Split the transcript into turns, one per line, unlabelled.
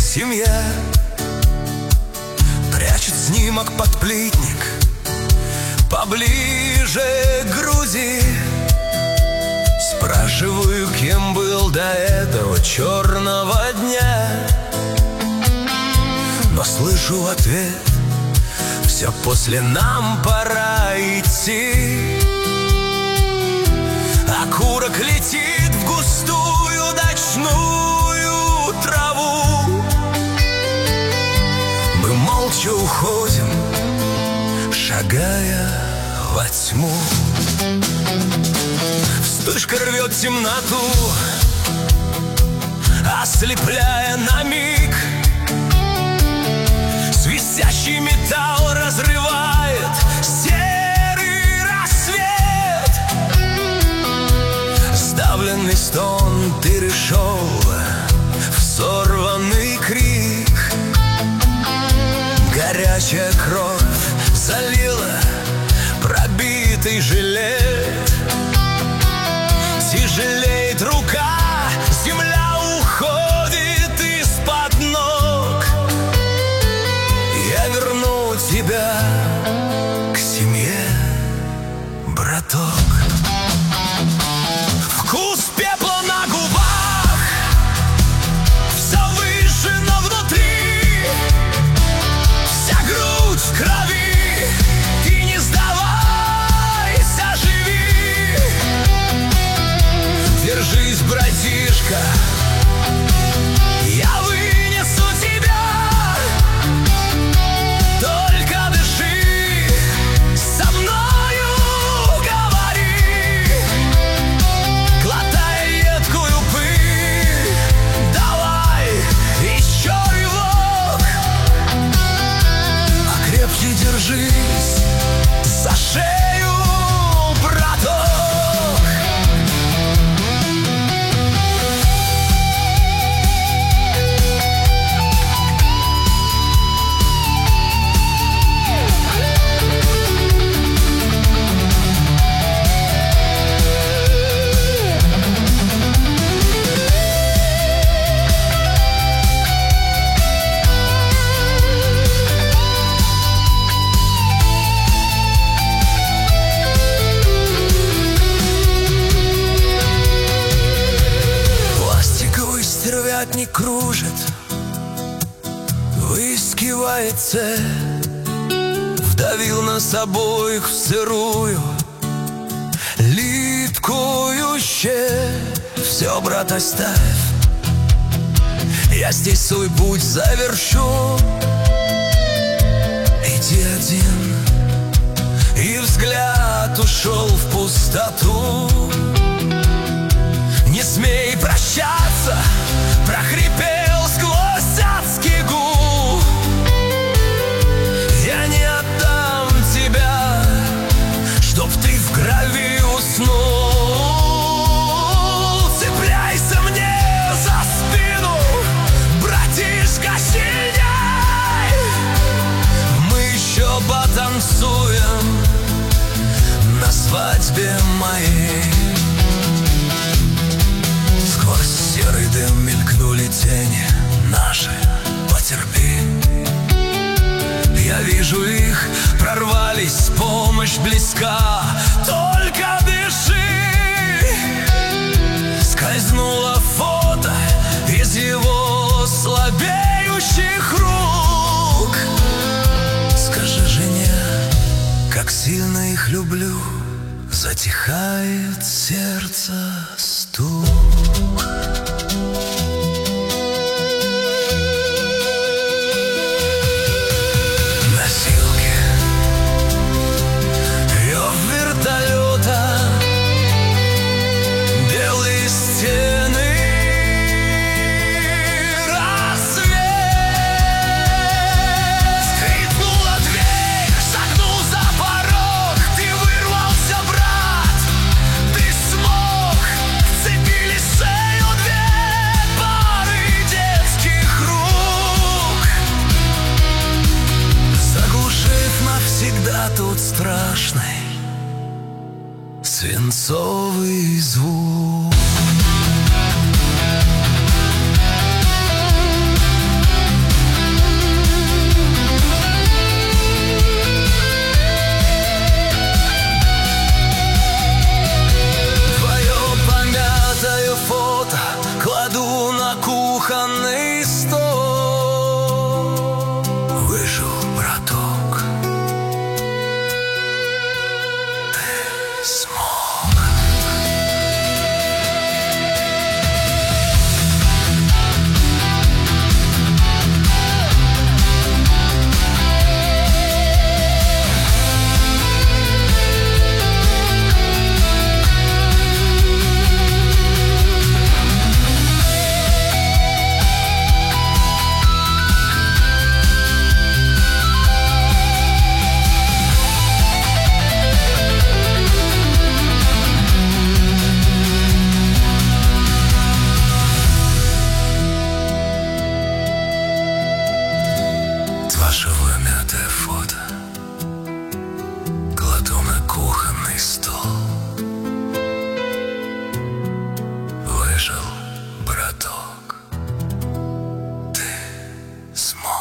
семья. Прячет снимок под плитник поближе к груди. Спрашиваю, кем был до этого черного дня, но слышу ответ: все после, нам пора идти. Окурок летит в густую ночную траву. Мы молча уходим, шагая во тьму. Вспышка рвет темноту, ослепляя на миг. Свистящий металл разрывает серый рассвет. Сдавленный стон перешел в сорванный крик. Горячая кровь залила пробитый жилет. Тяжелеет рука, земля уходит из-под ног. Я верну тебя к семье, браток. Вкус пепла на губах, все выжжено внутри. Вся грудь в крови, ты не сдавайся, живи. Держись, братишка, я вынесу тебя. Только дыши, со мною говори. Глотай едкую пыль, давай еще рывок. Покрепче держись за шею, браток. Стервятник кружит, выискивает цель. Вдавил нас обоих в сырую, липкую щель. Все, брат, оставь, я здесь свой путь завершу. Иди один, и взгляд ушел в пустоту. Не смей прощаться, прохрипел сквозь адский гул. Я не отдам тебя, чтоб ты в крови уснул. Цепляйся мне за спину, братишка, сильней. Мы еще потанцуем на свадьбе моей. Сквозь серый дым мелькнули тени наши, потерпи. Я вижу их, прорвались, помощь близка. Только дыши. Скользнуло фото из его слабеющих рук. Скажи жене, как сильно их люблю. Затихает сердце стук. Носилки, рев вертолета, белые стены, рассвет. Скрипнула дверь, шагнул за порог. Ты вырвался, брат, ты смог. Вцепились в шею две пары детских рук, заглушив навсегда тут страшный свинцовый звук. смог.